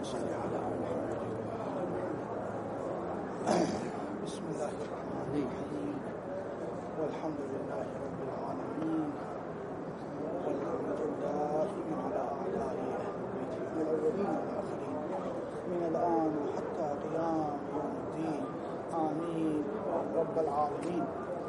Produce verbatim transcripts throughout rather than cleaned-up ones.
صل على محمد. بسم الله الرحمن الرحيم، والحمد لله رب العالمين، والحمد لله على أعدائه من الأولين والآخرين من الآن حتى قيام يوم الدين، آمين رب العالمين.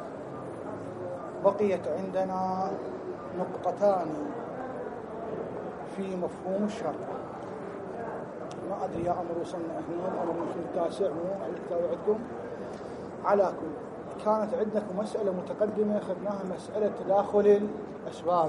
بقيت عندنا نقطتان في مفهوم الشرع. ما أدري يا أمر وصلنا هنا الأمر يمكن التاسع مو على الكتاب عندكم. على كل كانت عندكم مسألة متقدمة أخذناها، مسألة تداخل الأسباب،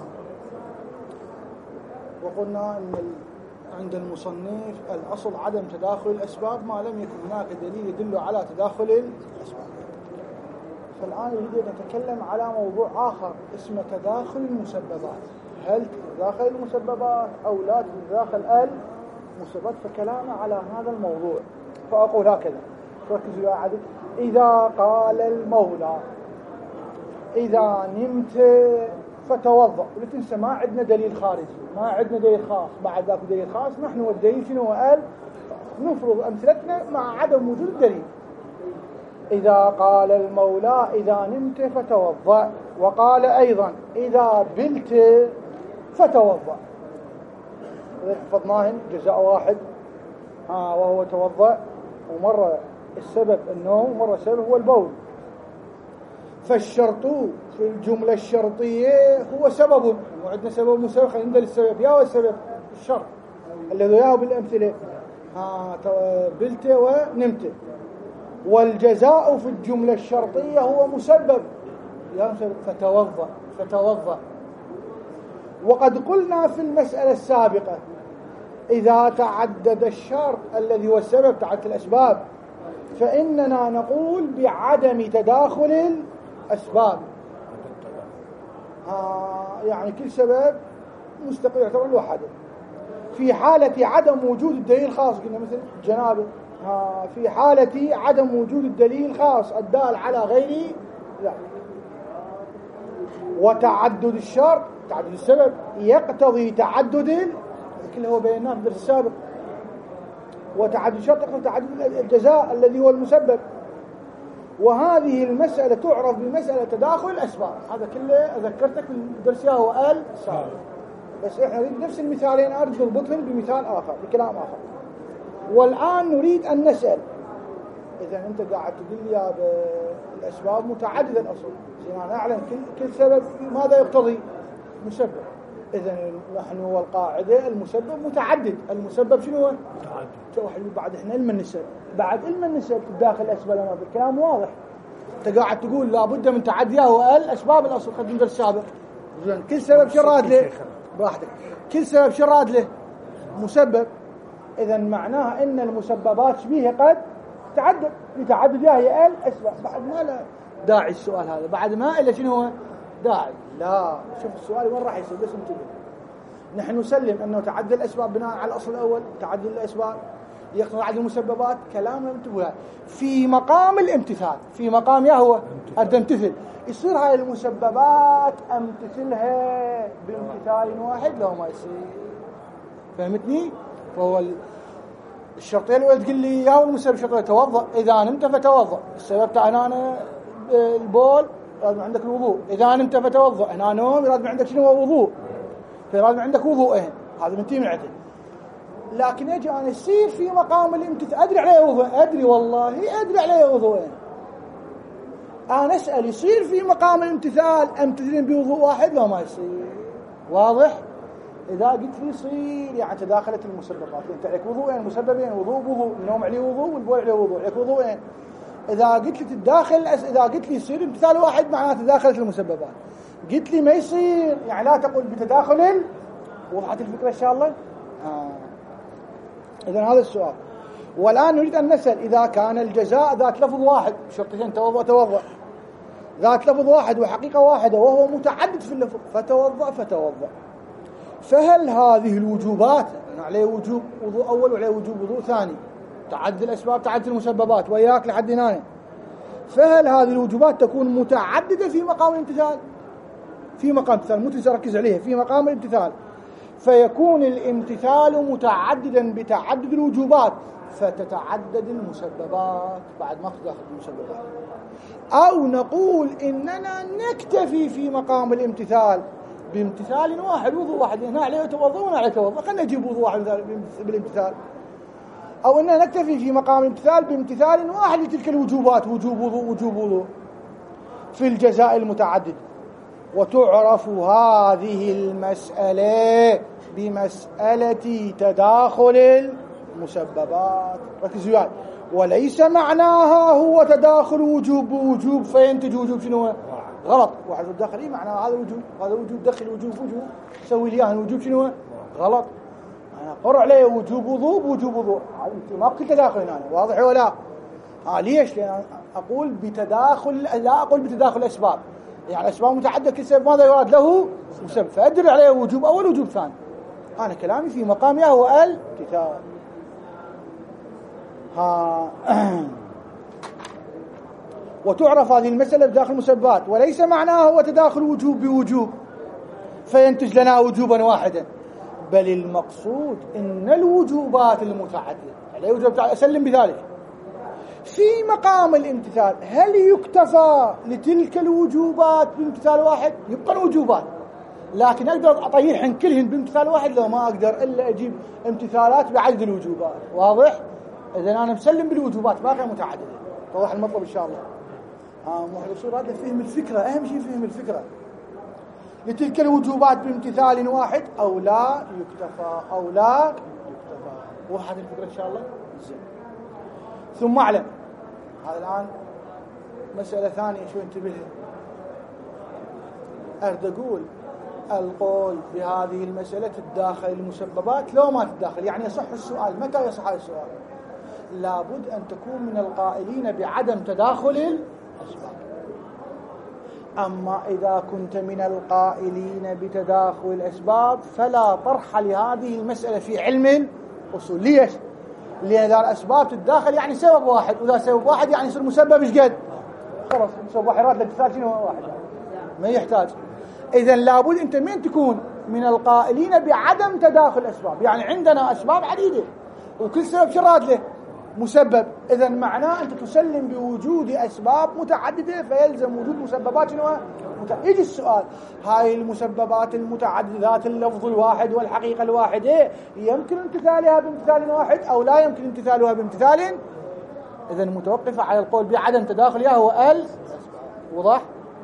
وقلنا أن عند المصنف الأصل عدم تداخل الأسباب ما لم يكن هناك دليل يدل على تداخل الأسباب. فالآن نريد أن نتكلم على موضوع آخر اسمه تداخل المسببات. هل تداخل المسببات أو لا تداخل المسببات؟ فكلامنا على هذا الموضوع. فأقول هكذا، ركزوا يا عدد. إذا قال المولى إذا نمت فتوضأ، قلت انسى ما عندنا دليل خارجي، ما عندنا دليل خاص، بعد ذاك دليل خاص. نحن والدليل شنو قال؟ نفرض أمثلتنا مع عدم وجود الدليل. إذا قال المولى إذا نمت فتوضأ، وقال أيضا إذا بلت فتوضأ، حفظناهن جزاء واحد ها وهو توضأ، ومرة السبب النوم ومرة السبب هو البول. فالشرط في الجملة الشرطية هو سبب، وعندنا سبب مسبب، خلينا ندل السبب يا والسبب الشرط الذي ياه بالأمثلة ها بلت ونمت. والجزاء في الجملة الشرطية هو مسبب يا مسبب، فتوضأ فتوضأ. وقد قلنا في المسألة السابقة إذا تعدد الشرط الذي هو السبب، تعدد الأسباب، فإننا نقول بعدم تداخل الأسباب. آه يعني كل سبب مستقل يعتبر لوحده. في حالة عدم وجود الدليل الخاص، قلنا مثل جنابه، آه في حالة عدم وجود الدليل الخاص الدال على غير لا. وتعدد الشرط، تعدد السبب يقتضي تعدد، كله هو بيناه في الدرس السابق. وتعدد الشرط يقتضي تعدد الجزاء الذي هو المسبب. وهذه المسألة تعرف بمسألة تداخل الأسباب. هذا كله أذكرتك من درسها هو قال سابق، بس إحنا نريد نفس المثالين أرجو نربطهم بمثال آخر بكلام آخر. والآن نريد أن نسأل، إذا أنت قاعد تقول لي الأسباب متعددة الأصل، يعني نعلم كل كل سبب ماذا يقتضي؟ مسبب. إذا نحن والقاعدة المسبب متعدد. المسبب شنو هو؟ متعدد. بعد إحنا علم النسب، بعد علم النسب داخل الأسباب ما بالكلام واضح. أنت قاعد تقول لابد من تعديها وقال أسباب الأصل خد من درس سابق. إذا كل سبب شراد له براحتك، كل سبب شراد له مسبب. إذا معناها إن المسببات شبيه قد تعدد، لتعدد هي الأسباب. بعد ما لا داعي السؤال هذا، بعد ما إلا شنو هو داعي. لا شوف السؤال وين راح يصير، بس انتبه. نحن نسلم أنه تعدد الأسباب بناء على الأصل الأول، تعدد الأسباب يقتضي عدد المسببات. كلامنا انتبه في مقام الامتثال، في مقام يا هو أن تمتثل، يصير هاي المسببات أمتثلها بامتثال واحد لو ما يصير. فهمتني؟ فهو الشرطين الأول تقول لي يا والمسبب الشرطين توضأ، إذا نمت فتوضأ. السبب تاعنا أنا البول، لازم عندك الوضوء. إذا نمت فتوضأ، هنا نوم لازم عندك شنو هو وضوء، فلازم عندك وضوءين. هذا منتهي من عدل. لكن يجي أنا يصير في مقام الامتثال، أدري عليه وضوء، أدري والله أدري عليه وضوءين. أنا أسأل يصير في مقام الامتثال أمتثلين بوضوء واحد لو ما يصير؟ واضح؟ إذا قلت لي يصير يعني تداخلت المسببات، أنت عليك وضوءين مسببين، وضوء بوضوء، النوم عليه وضوء والبول عليه وضوء، عليك وضوءين. إذا قلت لي تداخل، إذا قلت لي يصير امتثال واحد معناته تداخلت المسببات. قلت لي ما يصير يعني لا تقول بتداخل. وضحت الفكرة إن شاء الله؟ آه. إذن هذا السؤال. والآن نريد أن نسأل إذا كان الجزاء ذات لفظ واحد، شرطين توضأ توضأ، ذات لفظ واحد وحقيقة واحدة وهو متعدد في اللفظ، فتوضأ فتوضأ، فهل هذه الوجوبات يعني عليه وجوب وضوء أول وعليه وجوب وضوء ثاني، تعدد الأسباب تعدد المسببات وياك لحد هنا، فهل هذه الوجوبات تكون متعددة في مقام الامتثال؟ في مقام الامتثال، مو تنسى ركز عليها، في مقام الامتثال. فيكون الامتثال متعددا بتعدد الوجوبات فتتعدد المسببات بعد ما تداخل المسببات. أو نقول إننا نكتفي في مقام الامتثال بامتثال واحد، وضوء واحد، هنا عليه يتوضأ وهنا عليه يتوضأ، خلينا نجيب وضوء واحد بالامتثال. أو إننا نكتفي في مقام الامتثال بامتثال واحد لتلك الوجوبات، وجوب وضوء وجوب وضوء في الجزاء المتعدد. وتعرف هذه المسألة بمسألة تداخل المسببات. ركزوا يعني، وليس معناها هو تداخل وجوب بوجوب فينتج وجوب شنو؟ غلط. واحد الداخل ايه معناه هذا وجوب، هذا وجوب، دخل وجوب وجوب، سوي لي اياه وجوب شنو؟ غلط. انا قرع عليه وجوب وضوء وجوب وضوء، ما قلت تداخل هنا، واضح ولا؟ اه ليش؟ لان اقول بتداخل، لا اقول بتداخل الاسباب، يعني اسباب متعدده كل سبب ماذا يراد له؟ مسبب، فادل عليه وجوب اول وجوب ثاني. انا كلامي في مقام هو الامتثال. ها وتعرف هذه المسألة بداخل المسببات، وليس معناها هو تداخل وجوب بوجوب فينتج لنا وجوبا واحدا، بل المقصود إن الوجوبات المتعددة عليه وجوب. أسلم بذلك في مقام الامتثال، هل يكتفى لتلك الوجوبات بامتثال واحد؟ يبقى الوجوبات، لكن أقدر أطيحن كلهن بامتثال واحد؟ لو ما أقدر إلا أجيب امتثالات بعدد الوجوبات. واضح؟ إذا أنا مسلم بالوجوبات باقي متعددة. توضح المطلب إن شاء الله. آه محرصون هذا فهم الفكرة، أهم شيء فهم الفكرة. لتلك الوجوبات بامتثال واحد أو لا يكتفى، أو لا يكتفى. وضحت الفكرة إن شاء الله؟ زين. ثم أعلم، هذا الآن مسألة ثانية شو انتبه. أرد أقول القول بهذه المسألة تداخل المسببات لو ما تداخل، يعني يصح السؤال. متى يصح السؤال؟ لابد أن تكون من القائلين بعدم تداخل الأسباب. أما إذا كنت من القائلين بتداخل الأسباب فلا طرح لهذه المسألة في علم الأصول. ليش؟ لأن إذا الأسباب تتداخل يعني سبب واحد، وإذا سبب واحد يعني يصير مسبب إيش قد؟ خلاص مسبب واحد راد الامتثال شنو واحد، ما يحتاج. إذن لابد أنت من تكون من القائلين بعدم تداخل الأسباب، يعني عندنا أسباب عديدة وكل سبب شراد له مسبب، إذن معناه أنت تسلم بوجود أسباب متعددة فيلزم وجود مسببات شنو؟ يجي السؤال، هاي المسببات المتعددة ذات اللفظ الواحد والحقيقة الواحدة يمكن امتثالها بامتثال واحد أو لا يمكن امتثالها بامتثال؟ إذن متوقفة على القول بعدم تداخلها هو الأسباب. وضح؟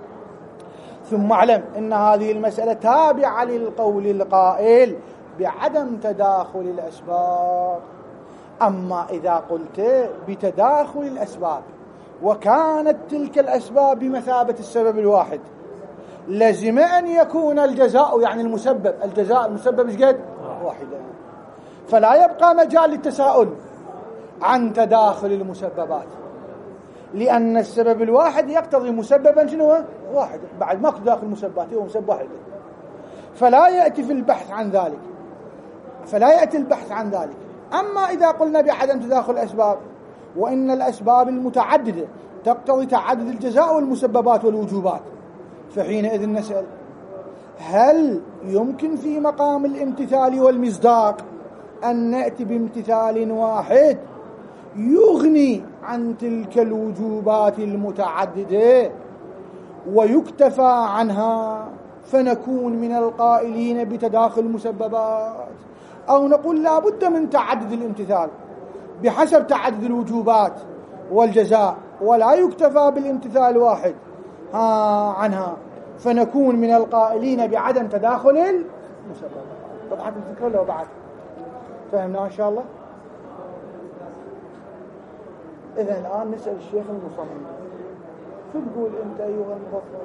ثم اعلم ان هذه المسألة تابعة للقول القائل بعدم تداخل الأسباب. أما إذا قلت بتداخل الأسباب وكانت تلك الأسباب بمثابة السبب الواحد لازم أن يكون الجزاء، يعني المسبب، الجزاء المسبب ايش قد؟ واحدا، فلا يبقى مجال للتساؤل عن تداخل المسببات، لأن السبب الواحد يقتضي مسببا شنو؟ واحد، بعد ما تداخل المسببات هو مسبب واحد، فلا يأتي في البحث عن ذلك، فلا يأتي البحث عن ذلك. أما إذا قلنا بعدم تداخل الأسباب وإن الأسباب المتعددة تقتضي تعدد الجزاء والمسببات والوجوبات، فحينئذ نسأل هل يمكن في مقام الامتثال والمصداق أن نأتي بامتثال واحد يغني عن تلك الوجوبات المتعددة ويكتفى عنها فنكون من القائلين بتداخل المسببات، أو نقول لا بد من تعدد الامتثال بحسب تعدد الوجوبات والجزاء ولا يكتفى بالامتثال واحد عنها فنكون من القائلين بعدم تداخل المسببات. وضحت الفكرة لو بعد فهمنا إن شاء الله؟ إذن الآن نسأل الشيخ المصمم، شو تقول أنت أيها المفضل؟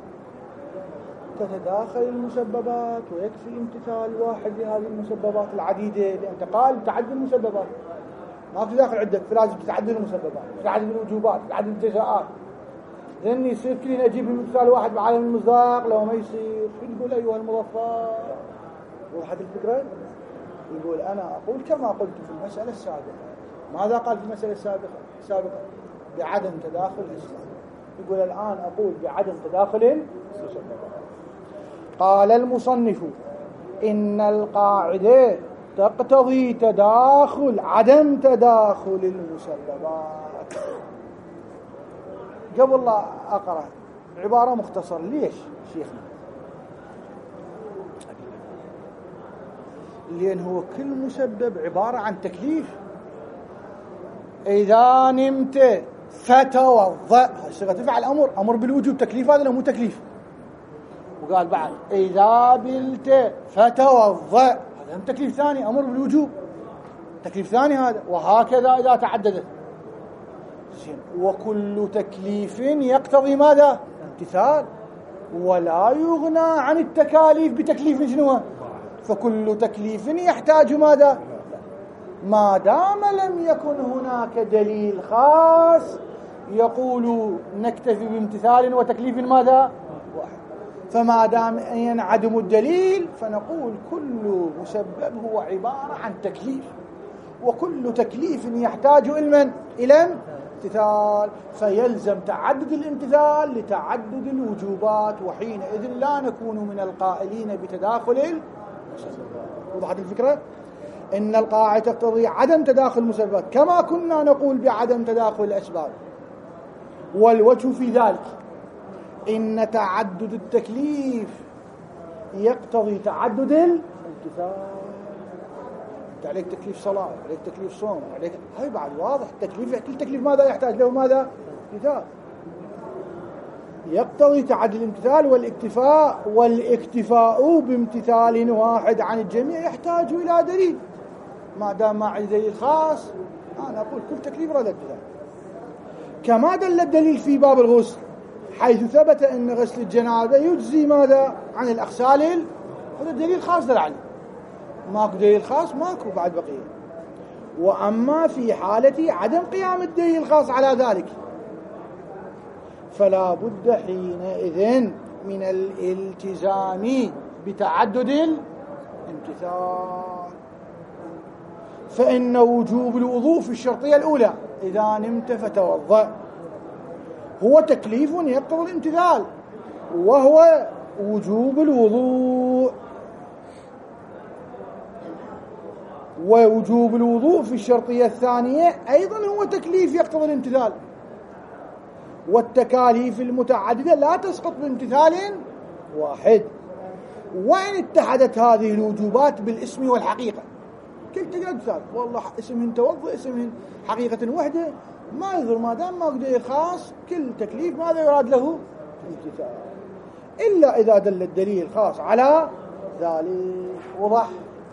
تتداخل المسببات ويكفي امتثال واحد لهذه المسببات العديدة، لأن قال تعدد المسببات ما تداخل عدة، فلازم تتعدد المسببات، تتعدد الوجوبات، تتعدد الجزاءات. لأن يصير كلنا أجيب مثال واحد بعالم المصداق لو ما يصير. شو تقول أيها المظفر؟ وضحت الفكرة؟ يقول أنا أقول كما قلت في المسألة السابقة. ماذا قال في المسألة السابقة؟ السابقة بعدم تداخل الأسباب. يقول الآن أقول بعدم تداخل المسببات. قال المصنف إن القاعدة تقتضي تداخل عدم تداخل المسببات. قبل لا أقرأ عبارة مختصرة. ليش شيخنا؟ لأن هو كل مسبب عبارة عن تكليف. إذا نمت فتوضأ، الصيغة تفعل أمر، أمر بالوجوب، تكليف هذا مو تكليف. وقال بعد إذا بلت فتوضأ، هذا تكليف ثاني، أمر بالوجوب، تكليف ثاني هذا. وهكذا إذا تعددت. وكل تكليف يقتضي ماذا؟ امتثال. ولا يغنى عن التكاليف بتكليف شنو؟ فكل تكليف يحتاج ماذا؟ ما دام لم يكن هناك دليل خاص يقول نكتفي بامتثال وتكليف ماذا؟ واحد. فما دام ينعدم الدليل فنقول كل مسبب هو عبارة عن تكليف، وكل تكليف يحتاج إلى إلى امتثال، فيلزم تعدد الامتثال لتعدد الوجوبات، وحينئذ لا نكون من القائلين بتداخل المسببات. وضحت الفكرة؟ إن القاعدة تقتضي عدم تداخل المسببات كما كنا نقول بعدم تداخل الأسباب. والوجه في ذلك إن تعدد التكليف يقتضي تعدد الامتثال. أنت عليك تكليف صلاة، عليك تكليف صوم، عليك هاي بعد واضح. التكليف كل تكليف ماذا يحتاج له؟ ماذا؟ امتثال. يقتضي تعدد الامتثال والاكتفاء، والاكتفاء بامتثال واحد عن الجميع يحتاج إلى دليل. ما دام ما عندي دليل خاص أنا أقول كل تكليف رد امتثال. كما دل الدليل في باب الغسل حيث ثبت أن غسل الجنابة يجزي ماذا؟ عن الأغسال. هذا الدليل خاص دل عليه. ماكو دليل خاص ماكو بعد بقية. وأما في حالة عدم قيام الدليل الخاص على ذلك فلا بد حينئذ من الالتزام بتعدد الامتثال. فإن وجوب الوضوء في الشرطية الأولى إذا نمت فتوضأ هو تكليف يقتضي الامتثال، وهو وجوب الوضوء. ووجوب الوضوء في الشرطية الثانية أيضا هو تكليف يقتضي الامتثال. والتكاليف المتعددة لا تسقط بامتثال واحد، وإن اتحدت هذه الوجوبات بالاسم والحقيقة. كل تقدر تسال والله اسمهن توضؤ، اسمهن حقيقة وحدة، ما يضر ما دام ما دليل خاص. كل تكليف ماذا يراد له؟ امتثال، إلا إذا دل الدليل الخاص على ذلك. وضح؟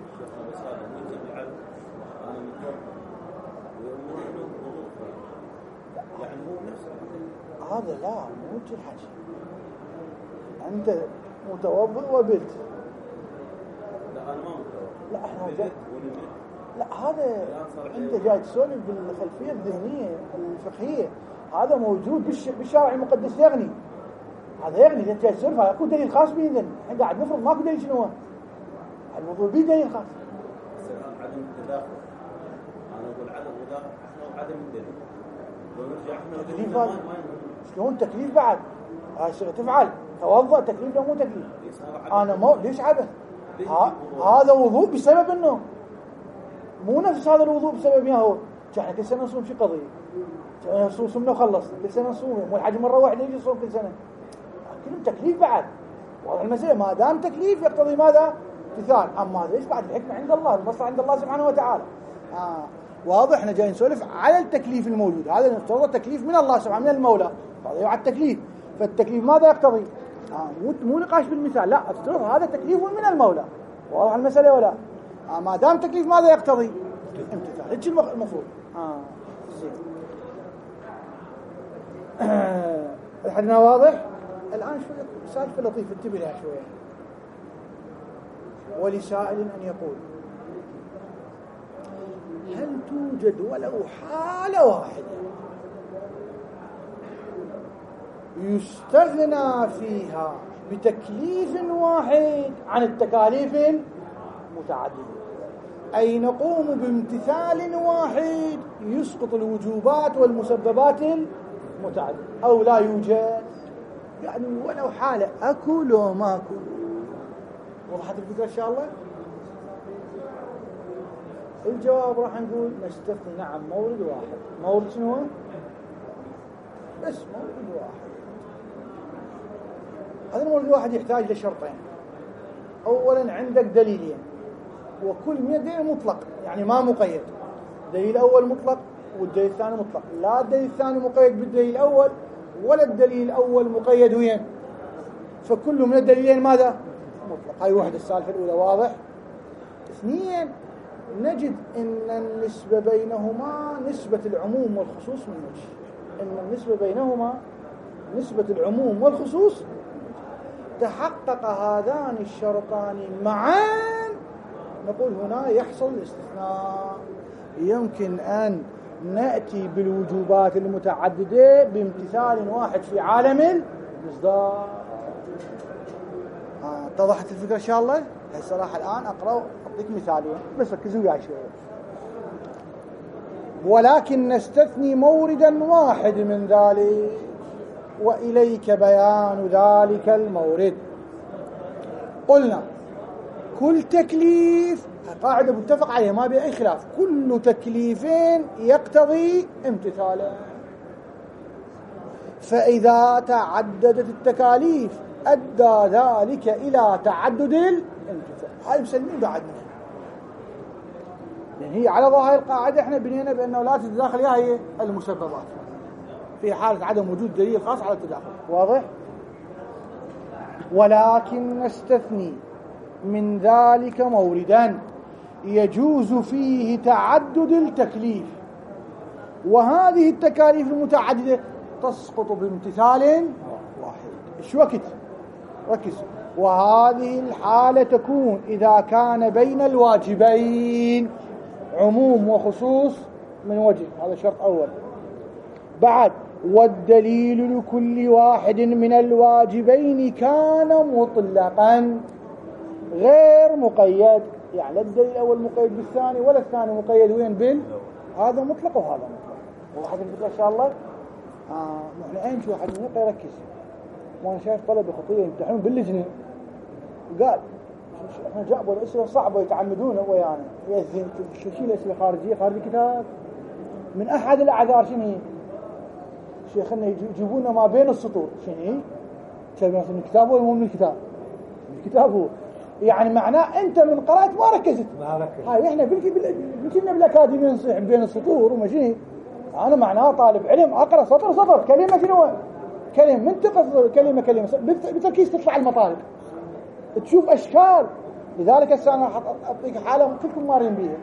هذا لا مو الحكي. أنت متوضئ وبلت. لا أنا ما لا احنا جاي. لا هذا أنت جاي تسولف بالخلفية الذهنية الفقهية، هذا موجود بالشرع المقدس يغني. هذا يغني. أنت جاي تسولف أكو دليل خاص به إذن. إحنا قاعد نفرض ماكو دليل شنو هو؟ الموضوع به دليل خاص. عدم التداخل. أنا أقول عدم التداخل عدم الدليل. تكليف هذا شلون تكليف بعد؟ هاي صيغة تفعل توضأ تكليف لو مو تكليف. أنا مو ليش عبث؟ هذا وضوء بسبب إنه مو نفس هذا الوضوء بسبب يا هو. احنا كل سنة نصوم شي قضية؟ نصوم صمنا وخلص كل سنة نصوم، مو الحج مرة واحدة يجي يصوم كل سنة. كلهم تكليف بعد. واضح المسألة. ما دام تكليف يقتضي ماذا؟ امتثال. أما ليش بعد؟ الحكمة عند الله، المصلحة عند الله سبحانه وتعالى. آه. واضح. احنا جايين نسولف على التكليف الموجود، هذا نفترض تكليف من الله سبحانه، من المولى، هذا يعد التكليف. فالتكليف ماذا يقتضي؟ آه. مو مو نقاش بالمثال، لا افترض هذا تكليف من المولى. واضح المسألة ولا؟ آه. ما دام تكليف ماذا يقتضي؟ امتثال. هيك المفروض. اه زين. الحدنا واضح؟ الآن شوية سالفة لطيفة انتبه لها شوية. ولسائل أن يقول هل توجد ولو حالة واحدة يستغنى فيها بتكليف واحد عن التكاليف المتعددة، أي نقوم بامتثال واحد يسقط الوجوبات والمسببات المتعددة، أو لا يوجد؟ يعني ولو حالة أكو لو ماكو. وضحت الفكرة إن شاء الله؟ الجواب راح نقول نستثني نعم مورد واحد. مورد شنو هو؟ بس مورد واحد. هذا المورد الواحد يحتاج لشرطين. أولا عندك دليلين، وكل من الدليل مطلق يعني ما مقيد. الدليل الأول مطلق والدليل الثاني مطلق، لا الدليل الثاني مقيد بالدليل الأول ولا الدليل الأول مقيد وين، فكل من الدليلين ماذا؟ مطلق. هاي واحدة. السالفة الأولى واضح. اثنين، نجد أن النسبة بينهما نسبة العموم والخصوص من وجه. أن النسبة بينهما نسبة العموم والخصوص. تحقق هذان الشرطان معا نقول هنا يحصل الاستثناء. يمكن أن نأتي بالوجوبات المتعددة بامتثال واحد في عالم المصداق. اتضحت الفكرة إن شاء الله؟ الصراحة الآن أقرأ أعطيك مثالين بس ركزوا وياي شوية. ولكن نستثني موردا واحد من ذلك وإليك بيان ذلك المورد. قلنا كل تكليف قاعدة متفق عليها ما بأي خلاف، كل تكليفين يقتضي امتثالا. فإذا تعددت التكاليف أدى ذلك إلى تعدد الامتثال. هاي مسلمين بعدنا، يعني هي على ظاهر القاعدة احنا بنينا بأنه لا تتداخل يا هي المسببات في حالة عدم وجود دليل خاص على التداخل. واضح؟ ولكن نستثني من ذلك موردا يجوز فيه تعدد التكليف، وهذه التكاليف المتعددة تسقط بامتثال واحد. ايش وقت؟ ركز. وهذه الحالة تكون إذا كان بين الواجبين عموم وخصوص من وجه. هذا شرط أول. بعد والدليل لكل واحد من الواجبين كان مطلقا غير مقيد، يعني لا الدليل الأول مقيد بالثاني ولا الثاني مقيد وين بال، هذا مطلق وهذا مطلق. واحد الفكرة إن شاء الله. آه احنا أين شو واحد منكم يركز. وانا شايف طلبة خطية يمتحنون باللجنة وقال احنا جابوا الأسئلة صعبة يتعمدون هو يعني يزين شو شيء الأسئلة خارجية خارج الكتاب من أحد الأعذار. شنو هي؟ شيخنا يجيبونا ما بين السطور. شنو هي؟ شايفين من الكتاب ولا مو من الكتاب؟ من الكتاب هو يعني معناه أنت من قرأت ما ركزت. ما ركزت. هاي إحنا بنكنا بالأكاديمية نصيح بين السطور وماشي. أنا معناه طالب علم أقرأ سطر سطر كلمة شنو كلمة منطقة كلمة كلمة بتركيز تطلع المطالب تشوف أشكال. لذلك هسه أنا أعطيك حالة كلكم مارين بيها.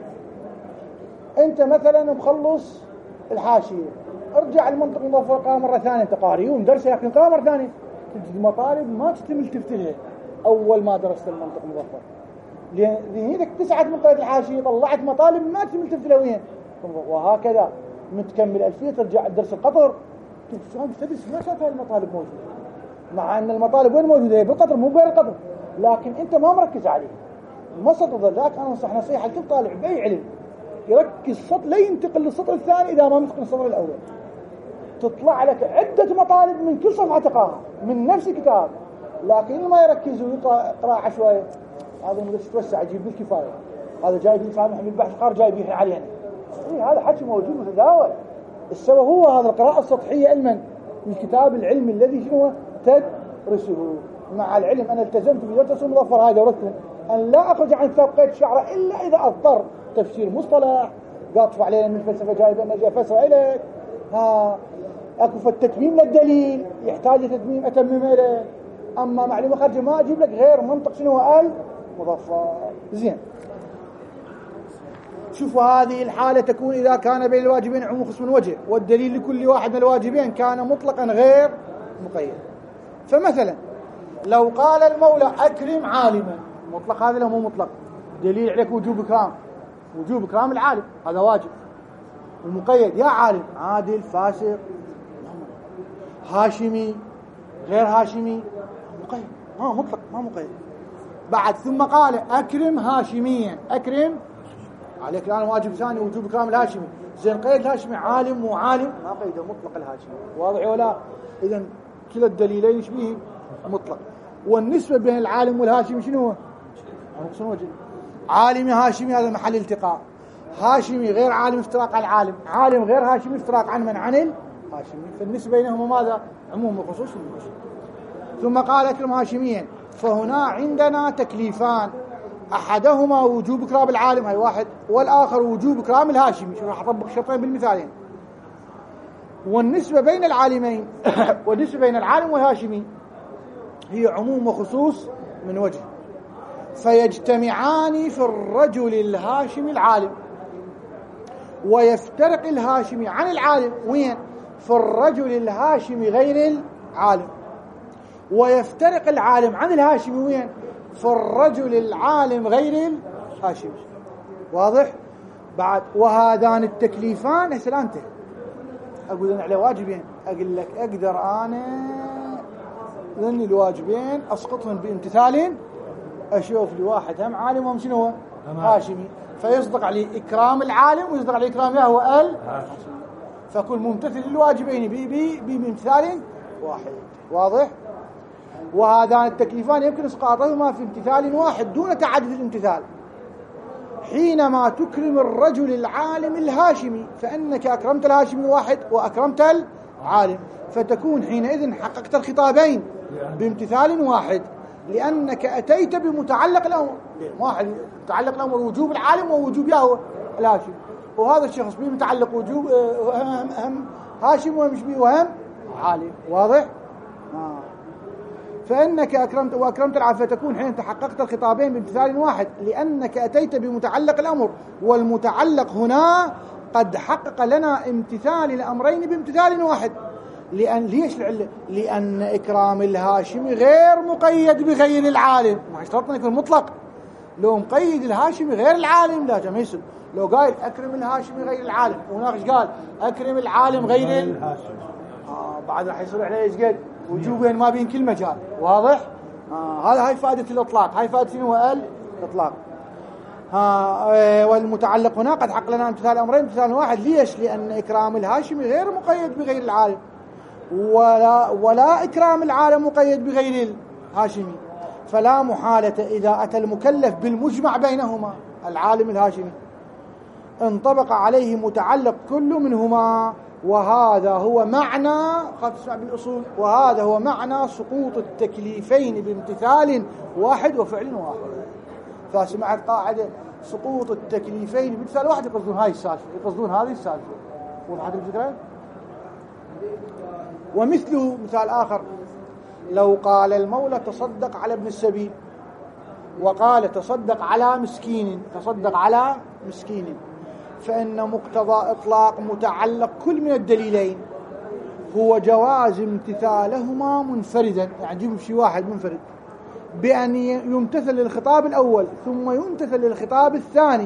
أنت مثلا مخلص الحاشية ارجع المنطق المظفر قرأ مرة ثانية. أنت قاري ومدرسة لكن قرأ مرة ثانية تجد مطالب ما تستمل تفتلها أول ما درست المنطق المظفر، لأن هيك تسعة من قرأت الحاشية طلعت مطالب ما تستمل تفتلها وين. وهكذا متكمل ألفية ترجع الدرس القطر تدرس ما كانت المطالب موجودة، مع أن المطالب وين موجودة؟ هي بالقطر مو غير القطر، لكن أنت ما مركز عليه. ما سطر ذاك. أنا أنصح نصيحة لكل طالب بأي علم يركز سطر لا ينتقل للسطر الثاني إذا ما متقن السطر الأول. تطلع لك عدة مطالب من كل صفحة تقراها من نفس الكتاب، لكن ما يركز ويقرأ عشوائي. هذا المدرس يتوسع يجيب بالكفاية. هذا جايب الإنسان محمد بحث قار جايب يحن علينا. إيه هذا حكي موجود متداول. السبب هو هذا القراءة السطحية علما من الكتاب العلمي الذي شنو تدرسه. مع العلم أنا التزمت بدرس المظفر هاي دورتكم أن لا أخرج عن كتاب قيد شعره إلا إذا أضطر تفسير مصطلح قاطف علينا من الفلسفة جايب أنا جاي فسر إليك. ها أكو فالتتميم للدليل يحتاج تتميم أتممه إليك. أما معلومة خارجة ما أجيب لك غير منطق شنو قال مظفر. زين شوفوا هذه الحالة تكون إذا كان بين الواجبين عموم خصم من وجه والدليل لكل واحد من الواجبين كان مطلقا غير مقيد. فمثلا لو قال المولى أكرم عالما مطلق، هذا له مو مطلق. دليل عليك وجوب إكرام، وجوب إكرام العالم هذا واجب. المقيد يا عالم عادل فاسق هاشمي غير هاشمي مقيد ما مطلق ما مقيد. بعد ثم قال أكرم هاشميا أكرم عليك الآن واجب ثاني وجوب إكرام الهاشمي. زين قيد الهاشمي عالم مو عالم ما قيده مطلق الهاشمي. واضح ولا؟ إذن كلا الدليلين يشبههم مطلق. والنسبة بين العالم والهاشمي شنو هو؟ نقص وجه. عالمي هاشمي هذا محل التقاء، هاشمي غير عالم افتراق عن العالم، عالم غير هاشمي افتراق عن من؟ عن الهاشمي. فالنسبة بينهما ماذا؟ عموم وخصوص النسبة. ثم قال أكرم هاشميا، فهنا عندنا تكليفان، أحدهما وجوب إكرام العالم، هاي واحد، والآخر وجوب إكرام الهاشمي. شو راح أطبق شرطين بالمثالين. والنسبة بين العالمين والنسبة بين العالم والهاشمي هي عموم وخصوص من وجه، فيجتمعان في الرجل الهاشمي العالم، ويفترق الهاشمي عن العالم وين؟ في الرجل الهاشمي غير العالم، ويفترق العالم عن الهاشمي وين؟ في الرجل العالم غير الهاشمي. واضح؟ بعد وهذان التكليفان هسه انت اقول انا على واجبين، اقول لك اقدر انا لاني الواجبين اسقطهم بامتثال، اشوف لي واحد هم عالم وهم شنو هو؟ هاشمي، فيصدق عليه اكرام العالم ويصدق عليه اكرام له هو الهاشمي، فكل ممتثل الواجبين بامتثال واحد. واضح؟ وهذان التكليفان يمكن اسقاطهما في امتثال واحد دون تعدد الامتثال. حينما تكرم الرجل العالم الهاشمي فانك اكرمت الهاشمي واحد واكرمت العالم، فتكون حينئذ حققت الخطابين بامتثال واحد، لانك اتيت بمتعلق الامر واحد، متعلق الامر وجوب العالم ووجوب ياهو الهاشمي، وهذا الشخص به متعلق وجوب هم, هم هاشم ومش به وهم عالم. واضح؟ آه. فإنك أكرمت وأكرمت العالم، فتكون حين تحققت الخطابين بامتثال واحد، لأنك أتيت بمتعلق الأمر، والمتعلق هنا قد حقق لنا امتثال الأمرين بامتثال واحد. لأن ليش العلة؟ لأن إكرام الهاشمي غير مقيد بغير العالم، ما اشترطنا يكون مطلق. لو مقيد الهاشمي غير العالم لا جميل. لو قال أكرم الهاشمي غير العالم، وهناك قال أكرم العالم غير الهاشمي، آه بعد راح يصير عليه ايش قد وجوبين ما بين كل مجال. واضح؟ آه هذا هاي فائدة الإطلاق، هاي فائدة شنو هو الإطلاق. آه والمتعلق هنا قد حق لنا امتثال أمرين امتثال واحد. ليش؟ لأن إكرام الهاشمي غير مقيد بغير العالم، ولا ولا إكرام العالم مقيد بغير الهاشمي، فلا محالة إذا أتى المكلف بالمجمع بينهما العالم الهاشمي انطبق عليه متعلق كل منهما، وهذا هو معنى قد تسمع بالأصول، وهذا هو معنى سقوط التكليفين بامتثال واحد وفعل واحد. فسمعت قاعدة سقوط التكليفين بامتثال واحد يقصدون هاي السالفة، يقصدون هذه السالفة. وضحت الفكرة؟ ومثله مثال آخر، لو قال المولى تصدق على ابن السبيل، وقال تصدق على مسكين، تصدق على مسكين، فإن مقتضى إطلاق متعلق كل من الدليلين هو جواز امتثالهما منفردا، يعني جيب شيء واحد منفرد بأن يمتثل للخطاب الأول ثم يمتثل للخطاب الثاني،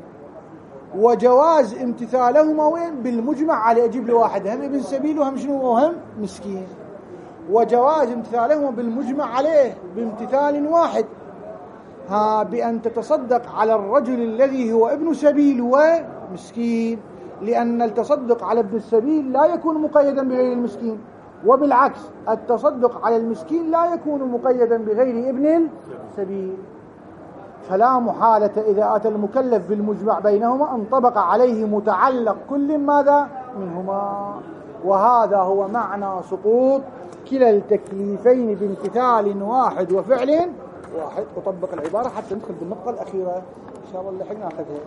وجواز امتثالهما وين؟ بالمجمع على أجيب له واحد هم ابن سبيل وهم شنو وهم مسكين، وجواز امتثالهما بالمجمع عليه بامتثال واحد، ها بأن تتصدق على الرجل الذي هو ابن سبيل ومسكين، لأن التصدق على ابن السبيل لا يكون مقيدا بغير المسكين، وبالعكس التصدق على المسكين لا يكون مقيدا بغير ابن السبيل. فلا محالة إذا أتى المكلف بالمجمع بينهما انطبق عليه متعلق كل ماذا منهما، وهذا هو معنى سقوط كلا التكليفين بامتثال واحد وفعل واحد. أطبق العبارة حتى ندخل بالنقطة الأخيرة إن شاء الله اللي حقنا أخذها.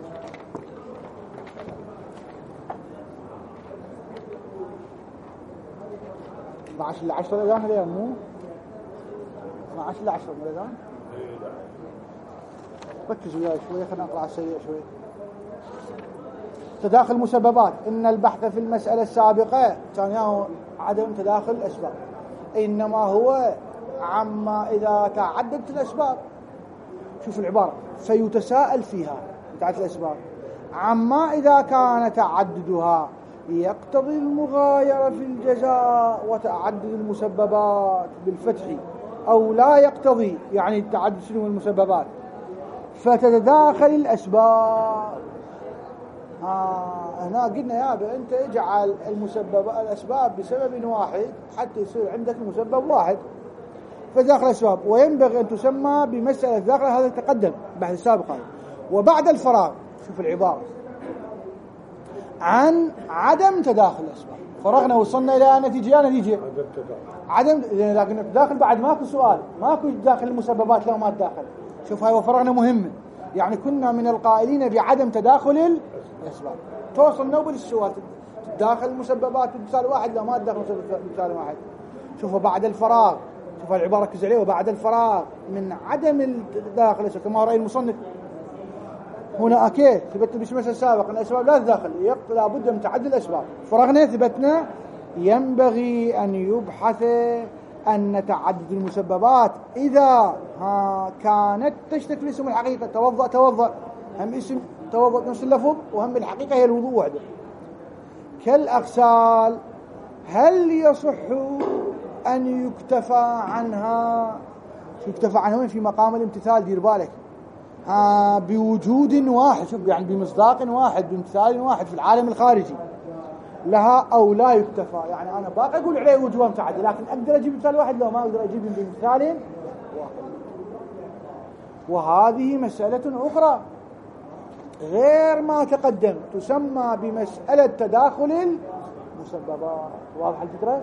اثنا عشر لعشرة الآن هذا مو اثنا عشر لعشرة الآن. ركزوا وياي شوي، خلينا نقرأ السريع شوي. تداخل مسببات، إن البحث في المسألة السابقة كان عدم تداخل الأسباب، إنما هو عما إذا تعددت الأسباب. شوف العبارة، فيتساءل فيها بتاعت الأسباب عما إذا كان تعددها يقتضي المغايرة في الجزاء وتعدد المسببات بالفتح، أو لا يقتضي، يعني التعدد شنو المسببات، فتتداخل الأسباب. آه هنا قلنا يا أبا أنت اجعل المسبب الأسباب بسبب واحد حتى يصير عندك المسبب واحد، فداخل الأسباب، وينبغي أن تسمى بمسألة داخل، هذا تقدم بعد السابق هذا. وبعد الفراغ، شوف العبارة، عن عدم تداخل الأسباب، فرغنا وصلنا إلى نتيجة نتيجة عدم، لكن التداخل بعد ماكو سؤال، ماكو داخل المسببات لو ما تداخل. شوف هاي وفرغنا مهمة، يعني كنا من القائلين بعدم تداخل الأسباب، توصل نوبل السؤال تداخل المسببات بمثال واحد لو ما تداخل بمثال واحد. شوفوا بعد الفراغ، شوف العبارة كز عليه، وبعد الفراغ من عدم التداخل الأسباب كما رأي المصنف هنا. أكيد ثبتنا بشمس السابق أن الأسباب لا تداخل، لا بد من تعدد الأسباب. فرغنا ثبتنا ينبغي أن يبحث أن تعدد المسببات إذا ها كانت تشترك الاسم الحقيقة، توضأ توضأ هم اسم توضأ نفس اللفظ، وهم الحقيقة هي الوضوء وحده. كالأغسال هل يصح أن يكتفى عنها؟ يكتفى عنها وين؟ في مقام الامتثال، دير بالك، آه بوجود واحد، شوف يعني بمصداق واحد، بامتثال واحد في العالم الخارجي لها، أو لا يكتفى. يعني أنا باقي أقول عليه وجوه متعدد، لكن أقدر أجيب مثال واحد لو ما أقدر أجيب بمثال واحد. وهذه مسألة أخرى غير ما تقدم، تسمى بمسألة تداخل المسببات. واضح الفكرة؟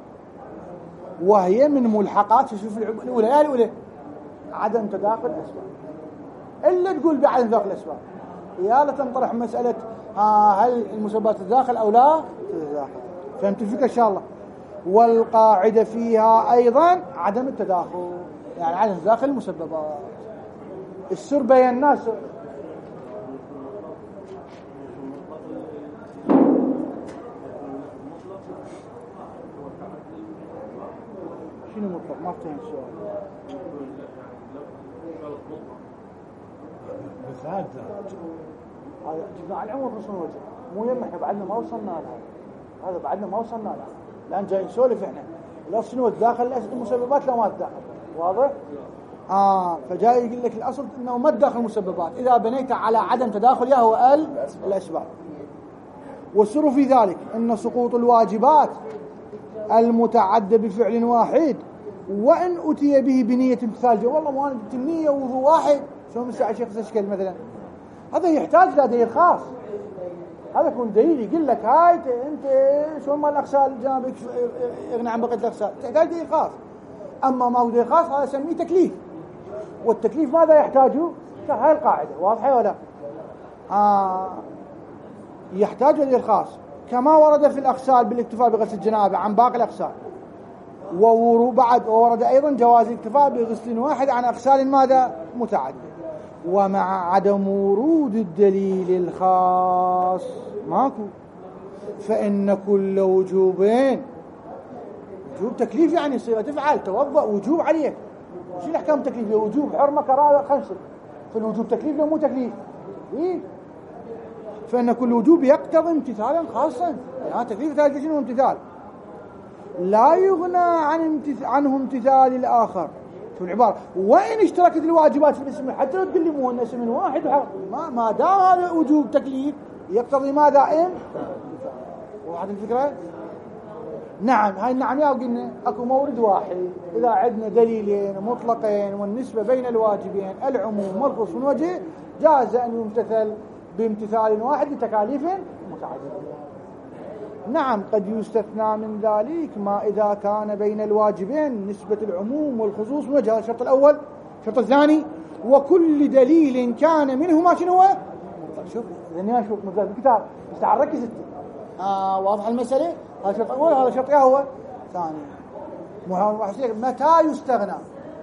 وهي من ملحقات، شوف الأولى يا الأولى عدم تداخل الأسباب، إلا تقول بعدم تداخل الأسباب يا لا تنطرح مسألة هل المسببات تداخل أو لا تداخل. فهمت الفكرة إن شاء الله؟ والقاعدة فيها أيضا عدم التداخل، يعني عدم تداخل المسببات. السر بين الناس شنو مطلق؟ ما فهمت السؤال. مثال هذا جبنا على العموم في الوجه، مو يم احنا بعدنا ما وصلنا لها، هذا بعدنا ما وصلنا لها، لان جاي نسولف احنا الاصل شنو تداخل المسببات لو ما تداخل. واضح؟ اه فجاي يقول لك الاصل انه ما تداخل المسببات اذا بنيت على عدم تداخلها هو الاسباب. والسر في ذلك ان سقوط الواجبات المتعدى بفعل واحد وان اتي به بنيه امتثال، والله ما انا جبت النيه وضوء واحد، شلون مساعد شيخ تشكل مثلا، هذا يحتاج الى دليل خاص. هذا يكون دليل يقول لك هاي انت شلون ما الاغسال جنابك اغنى عن بقيه الاغسال، تحتاج دليل خاص. اما ما هو دليل خاص هذا اسميه تكليف، والتكليف ماذا يحتاجه؟ هاي القاعده واضحه ولا؟ آه يحتاج دليل خاص، كما ورد في الاغسال بالاكتفاء بغسل الجنابه عن باقي الاغسال، وورود بعد وورد ايضا جواز الاكتفاء بغسل واحد عن اغسال ماذا؟ متعدد. ومع عدم ورود الدليل الخاص ماكو، فإن كل وجوبين، وجوب تكليف يعني يصير تفعل توضأ وجوب عليك، شو الأحكام تكليفية؟ وجوب حرمة كراهة خمسة، فالوجوب تكليف لو مو تكليف إيه؟ فإن كل وجوب يقتضي امتثالا خاصا، يعني تكليف ثالث شنو امتثال لا يغنى عن امتث... عنه امتثال الآخر. شوف العبارة، وإن اشتركت الواجبات في الاسم، حتى لو تقول لي مو انه اسم واحد، ما ما دام هذا وجوب تكليف يقتضي ماذا؟ إن واحد الفكرة. نعم هاي النعم يا قلنا اكو مورد واحد، اذا عندنا دليلين مطلقين والنسبة بين الواجبين العموم والخصوص من وجه، جاز ان يمتثل بامتثال واحد لتكاليف متعددة. نعم قد يستثنى من ذلك ما إذا كان بين الواجبين نسبة العموم والخصوص من وجه. الشرط الأول. الشرط الثاني وكل دليل كان منهما شنو هو؟ شوف إذا شوف مثلا الكتاب بس تعال ركز انت. آه واضح المسألة؟ هذا الشرط الأول، هذا الشرط هو ثاني. متى يستغنى؟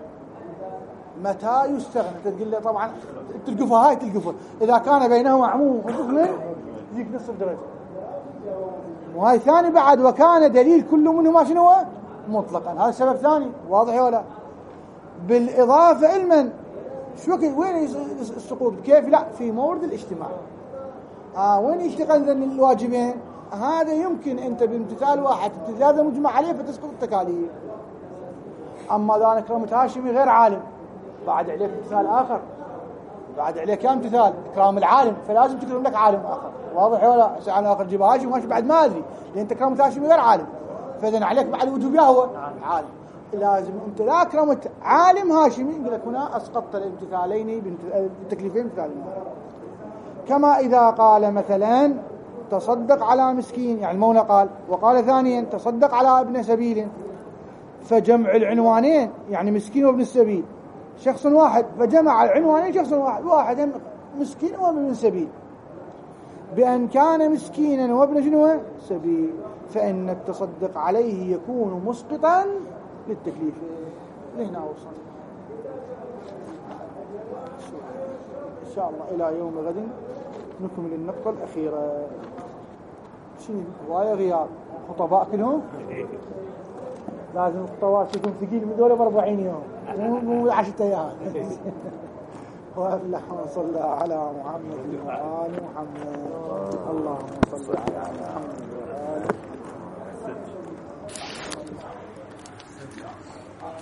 متى يستغنى؟ تقول لي طبعا تلقفها هاي تلقفها إذا كان بينهما عموم وخصوص من ذيك نصف درجة. وهاي ثاني بعد وكان دليل كل منهما شنو هو؟ مطلقا. هذا سبب ثاني. واضح ولا؟ بالإضافة علما شو وين السقوط كيف؟ لا في مورد الاجتماع. آه وين يشتغل الواجبين؟ هذا يمكن أنت بامتثال واحد امتثال مجمع عليه فتسقط التكاليف. أما ذلك رمت هاشمي غير عالم بعد عليك امتثال آخر، بعد عليك امتثال إكرام العالم، فلازم تكرم لك عالم آخر. واضح ولا؟ عالم آخر جيب هاشم ماشي بعد ما أدري لأن أنت كرام هاشمي غير عالم، فإذا عليك بعد وجوب هو عالم. لازم أنت لا أكرمت عالم هاشمي يقول لك هنا أسقطت الامتثالين بالتكليفين امتثالين. كما إذا قال مثلا تصدق على مسكين، يعني المولى قال، وقال ثانيا تصدق على ابن سبيل، فجمع العنوانين يعني مسكين وابن السبيل شخص واحد، فجمع العنوانين شخص واحد، واحدا مسكين وابن سبيل، بأن كان مسكينا وابن شنو سبيل، فإن التصدق عليه يكون مسقطا للتكليف. لهنا وصلنا إن شاء الله إلى يوم غد نكمل النقطة الأخيرة. شنو هواية غياب خطباء كلهم لازم الخطباء تكون ثقيل من دولة بأربعين يوم مو مو عشرة أيام. اللهم صل على محمد وآل محمد. اللهم صل على محمد.